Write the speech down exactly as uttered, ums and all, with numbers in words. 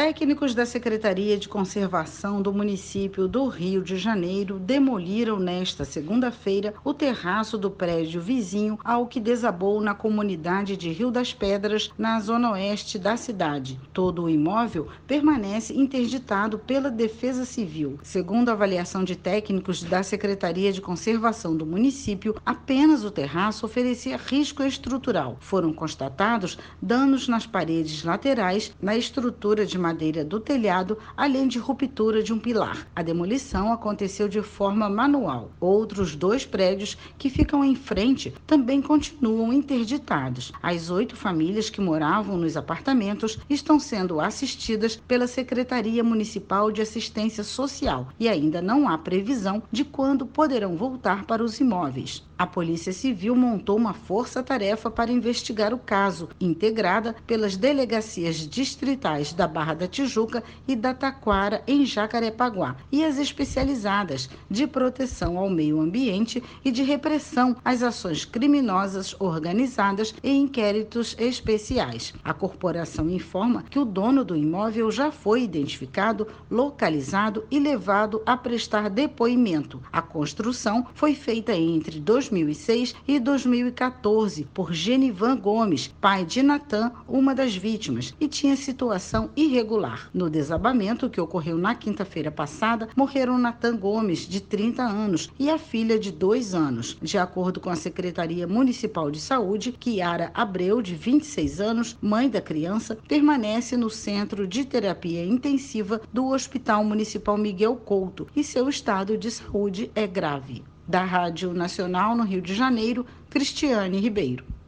Técnicos da Secretaria de Conservação do município do Rio de Janeiro demoliram nesta segunda-feira o terraço do prédio vizinho ao que desabou na comunidade de Rio das Pedras, na zona oeste da cidade. Todo o imóvel permanece interditado pela Defesa Civil. Segundo a avaliação de técnicos da Secretaria de Conservação do município, apenas o terraço oferecia risco estrutural. Foram constatados danos nas paredes laterais, na estrutura de madeira do telhado, além de ruptura de um pilar. A demolição aconteceu de forma manual. Outros dois prédios que ficam em frente também continuam interditados. As oito famílias que moravam nos apartamentos estão sendo assistidas pela Secretaria Municipal de Assistência Social e ainda não há previsão de quando poderão voltar para os imóveis. A Polícia Civil montou uma força-tarefa para investigar o caso, integrada pelas delegacias distritais da Barra da Tijuca e da Taquara, em Jacarepaguá, e as especializadas de proteção ao meio ambiente e de repressão às ações criminosas organizadas e inquéritos especiais. A corporação informa que o dono do imóvel já foi identificado, localizado e levado a prestar depoimento. A construção foi feita entre dois mil e seis e dois mil e quatorze por Genivan Gomes, pai de Natan, uma das vítimas, e tinha situação irregular. No desabamento que ocorreu na quinta-feira passada, morreram Natan Gomes, de trinta anos, e a filha de dois anos. De acordo com a Secretaria Municipal de Saúde, Kiara Abreu, de vinte e seis anos, mãe da criança, permanece no Centro de Terapia Intensiva do Hospital Municipal Miguel Couto e seu estado de saúde é grave. Da Rádio Nacional no Rio de Janeiro, Cristiane Ribeiro.